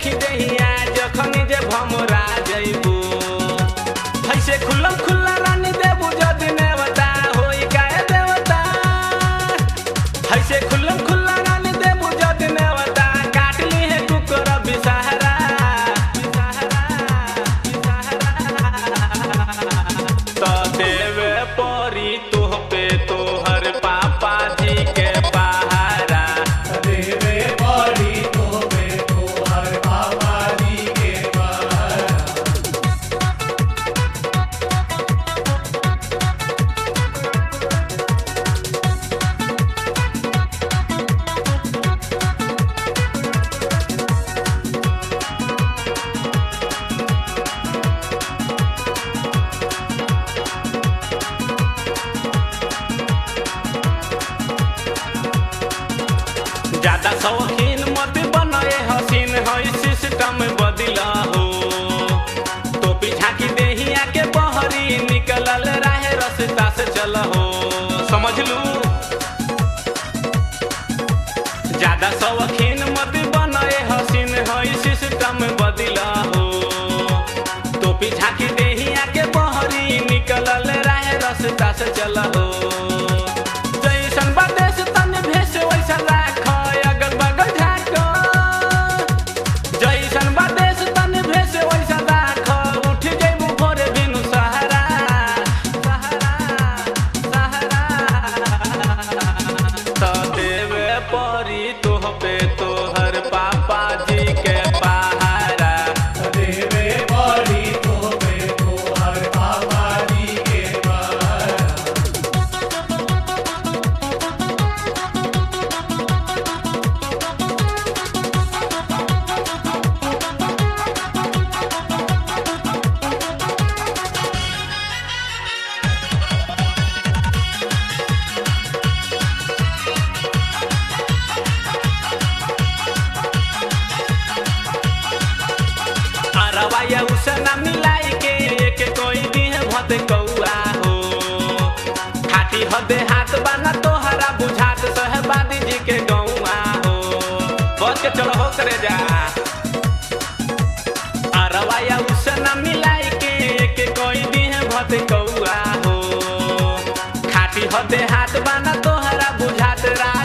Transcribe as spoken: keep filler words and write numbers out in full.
देखी देहिया जखनी जे भमरा जइबू ऐसे खुल्ला खुल्ला रानी देबू जदी नेवता होई काहे देवता ऐसे खुल्ला खुल्ला रानी देबू जदी नेवता काट ली है कुकर बिसहरा बिसहरा बिसहरा तो देवे परी तोह पे तोहर पापा जी के पहारा देवे परी तोह पे तोहर पापा जी के पहारा। ज्यादा शौकीन मत बनाए हसीन हई सिस्टम बदला हो तो पीछा की देहिया के बहरी निकलल रहे रास्ता से चल हो समझ लू ज्यादा शौकीन मत बनाए हसीन हई सिस्टम बदला हो तो पीछा की देहिया के बहरी निकलल रहे रास्ता से चल हो जैसन बदेश तन भेष वैसा राख अगल बगल झाक जैसन बदेश तन भेष वैसा राख उठ जइबू भोरे बिनु सहारा सहारा सहारा तो देवे परी तोह पे तोहर पापा जी के पहारा देवे परी तोह पे तोहर पापा जी के पहारा। अरवाया उसना मिलाई के एक कोई दिन भद कौआ हो खाटी हदे हाथ बाना तोहरा बुझात सहबादी जी के गौआ हो बस के चलो हो करे जा अरवाया उसना मिलाई के एक कोई दिन भद कौआ हो खाटी हदे हाथ बाना तोहरा बुझात रा